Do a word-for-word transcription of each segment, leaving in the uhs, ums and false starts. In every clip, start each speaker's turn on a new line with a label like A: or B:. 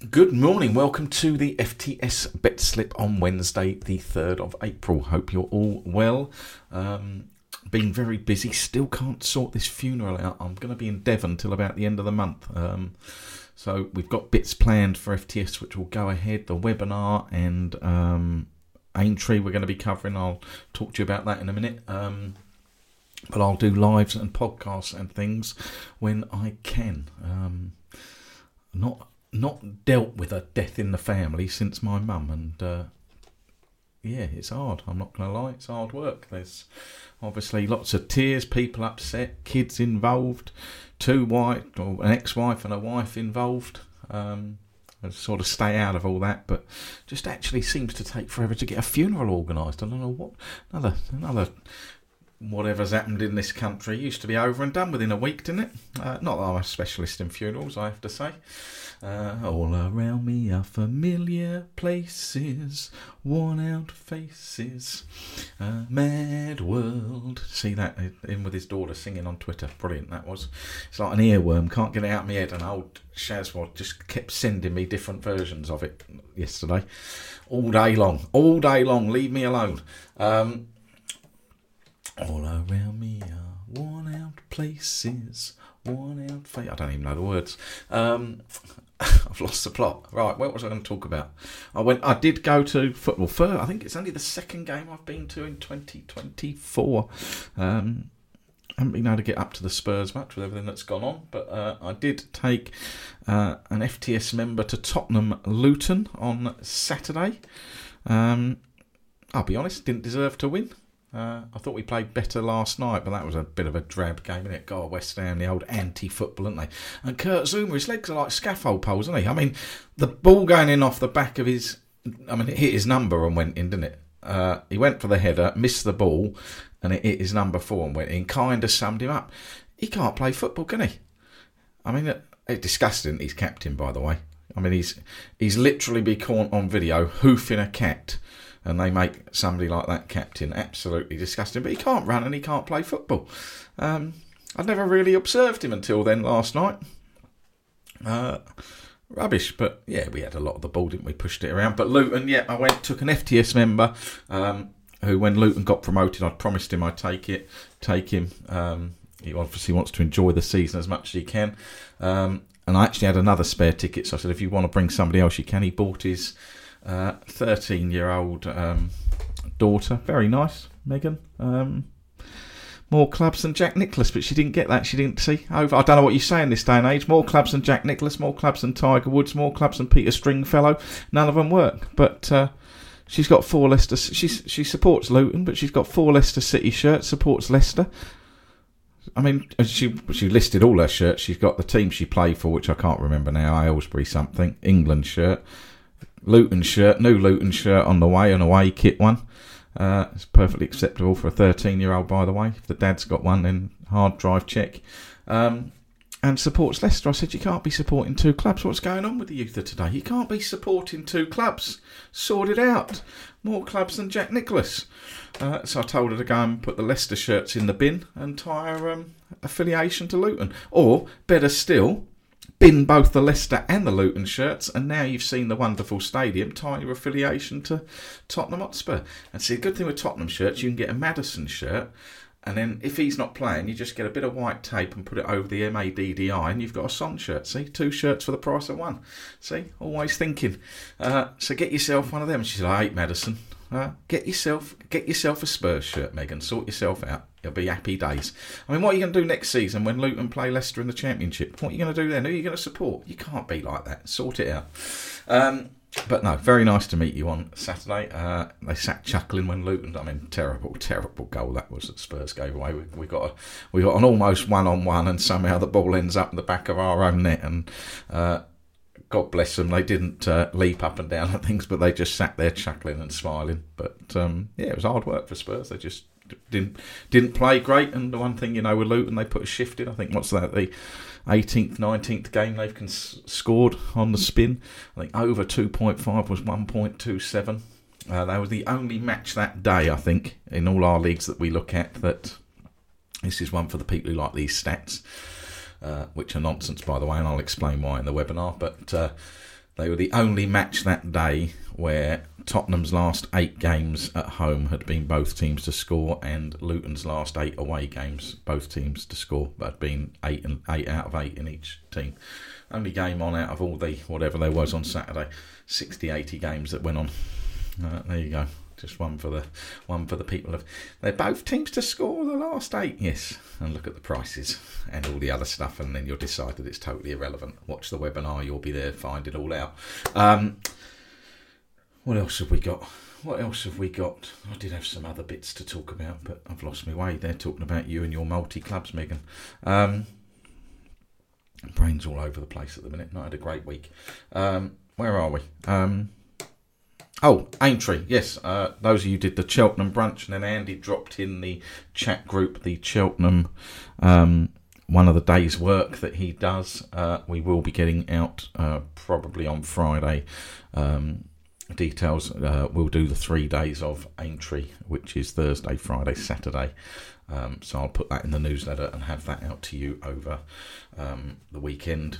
A: Good morning, welcome to the F T S Bet Slip on Wednesday the third of April. Hope you're all well. Um, been very busy, still can't sort this funeral out. I'm going to be in Devon till about the end of the month. Um, so we've got bits planned for F T S which will go ahead, the webinar and um, Aintree we're going to be covering. I'll talk to you about that in a minute. Um, but I'll do lives and podcasts and things when I can. Um, not... Not dealt with a death in the family since my mum, and uh, yeah, it's hard. I'm not going to lie, it's hard work. There's obviously lots of tears, people upset, kids involved, two wife, or an ex-wife and a wife involved. Um, I sort of stay out of all that, but just actually seems to take forever to get a funeral organised. I don't know what another another. Whatever's happened in this country used to be over and done within a week, didn't it? Uh, not that I'm a specialist in funerals, I have to say. Uh, all around me are familiar places, worn out faces, a mad world. See that in with his daughter singing on Twitter. Brilliant, that was. It's like an earworm, can't get it out of my head. And old Shazwad just kept sending me different versions of it yesterday. All day long, all day long, leave me alone. Um... All around me are worn out places, worn out faces. I don't even know the words. Um, I've lost the plot. Right, what was I going to talk about? I went. I did go to football. First, I think it's only the second game I've been to in twenty twenty-four. Um, I haven't been able to get up to the Spurs match with everything that's gone on, but uh, I did take uh, an F T S member to Tottenham Luton on Saturday. Um, I'll be honest, didn't deserve to win. Uh, I thought we played better last night, but that was a bit of a drab game, innit? God, West Ham, the old anti-football, aren't they? And Kurt Zouma, his legs are like scaffold poles, aren't he? I mean, the ball going in off the back of his... I mean, it hit his number and went in, didn't it? Uh, he went for the header, missed the ball, and it hit his number four and went in. Kind of summed him up. He can't play football, can he? I mean, it, it's disgusting. He's captain, by the way. I mean, he's he's literally been caught on video hoofing a cat, and they make somebody like that captain. Absolutely disgusting. But he can't run and he can't play football. Um, I'd never really observed him until then last night. Uh, rubbish. But yeah, we had a lot of the ball, didn't we? Pushed it around. But Luton, yeah, I went, took an F T S member um, who, when Luton got promoted, I promised him I'd take it, take him. Um, he obviously wants to enjoy the season as much as he can. Um, and I actually had another spare ticket. So I said, if you want to bring somebody else, you can. He bought his... Uh, thirteen-year-old um, daughter, very nice, Megan. Um, more clubs than Jack Nicklaus, but she didn't get that. She didn't see over. I don't know what you say in this day and age. More clubs than Jack Nicklaus, more clubs than Tiger Woods, more clubs than Peter Stringfellow. None of them work. But uh, she's got four Leicester. She's she supports Luton, but she's got four Leicester City shirts. Supports Leicester. I mean, she she listed all her shirts. She's got the team she played for, which I can't remember now. Aylesbury something, England shirt. Luton shirt, new Luton shirt on the way, an away kit one. Uh, it's perfectly acceptable for a thirteen-year-old, by the way. If the dad's got one, then hard drive check. Um, and supports Leicester. I said, you can't be supporting two clubs. What's going on with the youth of today? You can't be supporting two clubs. Sort it out. More clubs than Jack Nicklaus. Uh, so I told her to go and put the Leicester shirts in the bin and tie her um, affiliation to Luton. Or, better still... bin both the Leicester and the Luton shirts, and now you've seen the wonderful stadium, tie your affiliation to Tottenham Hotspur. And see, the good thing with Tottenham shirts, you can get a Maddison shirt, and then if he's not playing, you just get a bit of white tape and put it over the M A D D I, and you've got a Son shirt. See, two shirts for the price of one. See, always thinking. Uh, so get yourself one of them. She said, I hate Maddison. Uh, get yourself get yourself a Spurs shirt, Megan. Sort yourself out. It'll be happy days. I mean, what are you going to do next season when Luton play Leicester in the Championship? What are you going to do then? Who are you going to support? You can't be like that. Sort it out. Um, but no, very nice to meet you on Saturday. Uh, they sat chuckling when Luton... I mean, terrible, terrible goal that was that Spurs gave away. We, we got a, we got an almost one-on-one, and somehow the ball ends up in the back of our own net, and... Uh, God bless them, they didn't uh, leap up and down and things, but they just sat there chuckling and smiling. But um, yeah, it was hard work for Spurs. They just didn't didn't play great. And the one thing, you know, with Luton, they put a shift in. I think, what's that, the eighteenth, nineteenth game they've cons- scored on the spin. I think over two point five was one point two seven. Uh, that was the only match that day, I think, in all our leagues that we look at. That this is one for the people who like these stats. Uh, which are nonsense, by the way, and I'll explain why in the webinar. But uh, They were the only match that day where Tottenham's last eight games at home had been both teams to score, and Luton's last eight away games, both teams to score, but had been eight and eight out of eight in each team. Only game on out of all the whatever there was on Saturday, sixty, eighty games that went on. Uh, there you go. Just one for the one for the people of. They're both teams to score the last eight. Yes, and look at the prices and all the other stuff, and then you'll decide that it's totally irrelevant. Watch the webinar; you'll be there, find it all out. Um, what else have we got? What else have we got? I did have some other bits to talk about, but I've lost my way. They're talking about you and your multi clubs, Megan. Um, brains all over the place at the minute. Not had a great week. Um, where are we? Um, Oh, Aintree, yes. Uh, those of you who did the Cheltenham brunch, and then Andy dropped in the chat group the Cheltenham, um, one of the day's work that he does. Uh, we will be getting out uh, probably on Friday. Um, details. Uh, we'll do the three days of Aintree, which is Thursday, Friday, Saturday. Um, so I'll put that in the newsletter and have that out to you over um, the weekend.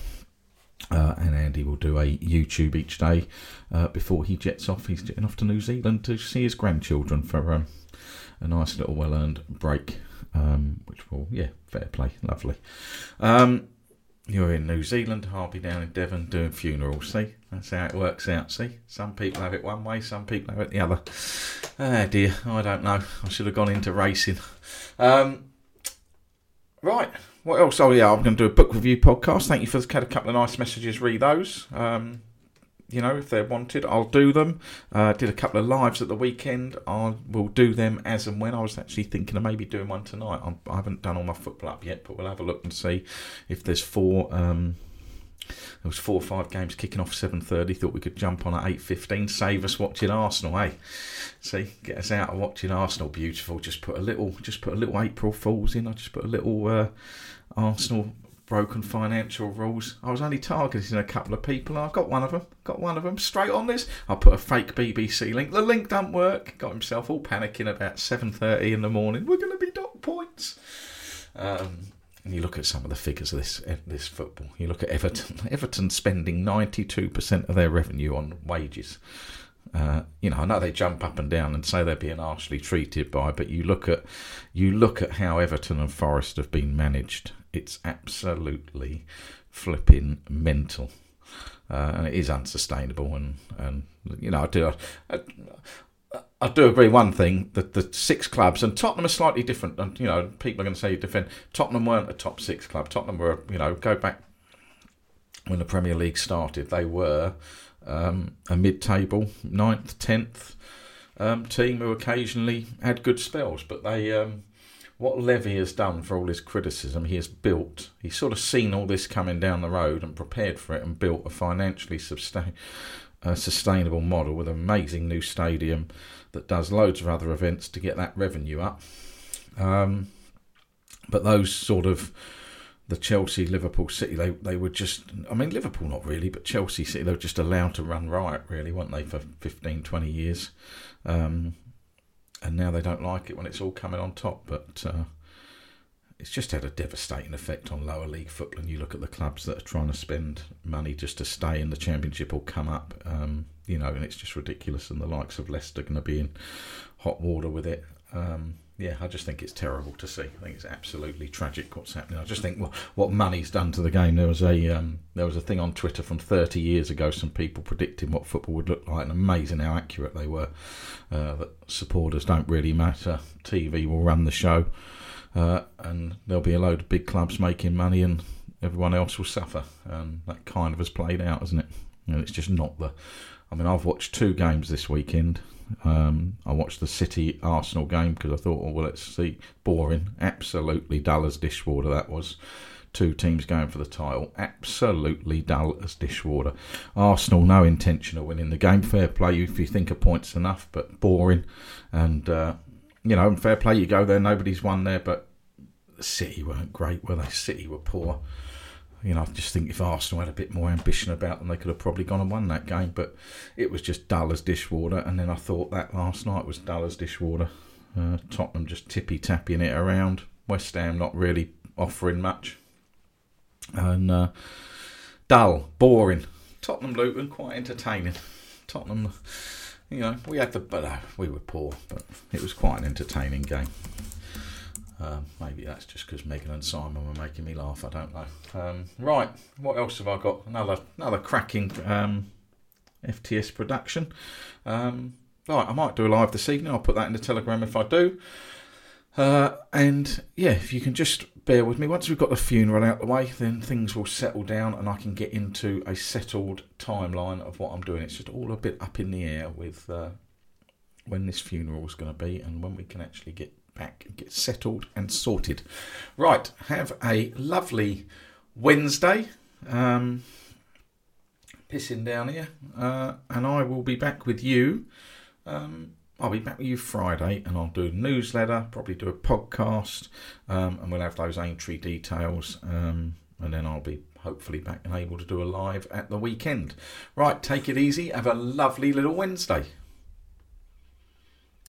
A: Uh, and Andy will do a YouTube each day uh, before he jets off. He's jetting off to New Zealand to see his grandchildren for um, a nice little well-earned break, um, which will, yeah, fair play, lovely. Um, you're in New Zealand, I'll be down in Devon doing funerals, see? That's how it works out, see? Some people have it one way, some people have it the other. Ah, dear, I don't know. I should have gone into racing. Um, right. What else? Oh, yeah, I'm going to do a book review podcast. Thank you for had a couple of nice messages. Read those. Um, you know, if they're wanted, I'll do them. Uh, did a couple of lives at the weekend. I will do them as and when. I was actually thinking of maybe doing one tonight. I'm, I haven't done all my football up yet, but we'll have a look and see if there's four. Um, there was four or five games kicking off seven thirty. Thought we could jump on at eight fifteen. Save us watching Arsenal, eh? See, get us out of watching Arsenal. Beautiful. Just put a little, just put a little April Fools in. I just put a little. Uh, Arsenal broken financial rules. I was only targeting a couple of people. I got one of them. Got one of them straight on this. I put a fake B B C link. The link don't work. Got himself all panicking about seven thirty in the morning. We're going to be docked points. Um, and you look at some of the figures of this this football. You look at Everton. Everton spending ninety-two percent of their revenue on wages. Uh, you know, I know they jump up and down and say they're being harshly treated by, but you look at you look at how Everton and Forest have been managed. It's absolutely flipping mental, uh, and it is unsustainable. And, and you know, I do I, I, I do agree one thing, that the six clubs, and Tottenham are slightly different. And you know, people are going to say you defend Tottenham weren't a top six club. Tottenham were, you know, go back when the Premier League started, they were um, a mid-table ninth, tenth um, team who occasionally had good spells, but they. Um, What Levy has done for all his criticism, he has built, he's sort of seen all this coming down the road and prepared for it and built a financially sustain, uh, sustainable model with an amazing new stadium that does loads of other events to get that revenue up. Um, but those sort of, the Chelsea, Liverpool, City, they, they were just, I mean, Liverpool not really, but Chelsea, City, they were just allowed to run riot, really, weren't they, for fifteen, twenty years. Um And now they don't like it when it's all coming on top. But uh, it's just had a devastating effect on lower league football. And you look at the clubs that are trying to spend money just to stay in the Championship or come up, um, you know, and it's just ridiculous. And the likes of Leicester going to be in hot water with it. Um, yeah, I just think it's terrible to see. I think it's absolutely tragic what's happening. I just think well, what money's done to the game. There was a um, there was a thing on Twitter from thirty years ago, some people predicting what football would look like, and amazing how accurate they were. Uh, that supporters don't really matter. T V will run the show, uh, and there'll be a load of big clubs making money, and everyone else will suffer. And that kind of has played out, hasn't it? And it's just not the. I mean, I've watched two games this weekend. Um, I watched the City Arsenal game because I thought, oh well, let's see. Boring, absolutely dull as dishwater. That was. Two teams going for the title, absolutely dull as dishwater. Arsenal, no intention of winning the game. Fair play if you think a point's enough, but boring. And uh, you know, and fair play, you go there, nobody's won there. But City weren't great, were they? City were poor. You know, I just think if Arsenal had a bit more ambition about them, they could have probably gone and won that game. But it was just dull as dishwater. And then I thought that last night was dull as dishwater. Uh, Tottenham just tippy-tapping it around. West Ham not really offering much. And uh, dull, boring, Tottenham Luton, quite entertaining. Tottenham, you know, we had the, but uh, we were poor, but it was quite an entertaining game. Um, maybe that's just because Megan and Simon were making me laugh. I don't know. Um, right, what else have I got? Another another cracking um, F T S production. Um, right, I might do a live this evening. I'll put that in the Telegram if I do. Uh, and yeah, if you can just bear with me, once we've got the funeral out the way, then things will settle down and I can get into a settled timeline of what I'm doing. It's just all a bit up in the air with uh, when this funeral is going to be and when we can actually get back and get settled and sorted. Right, have a lovely Wednesday. Um, pissing down here. Uh, and I will be back with you. Um, I'll be back with you Friday and I'll do a newsletter, probably do a podcast, um, and we'll have those Aintree details. Um, and then I'll be hopefully back and able to do a live at the weekend. Right, take it easy. Have a lovely little Wednesday.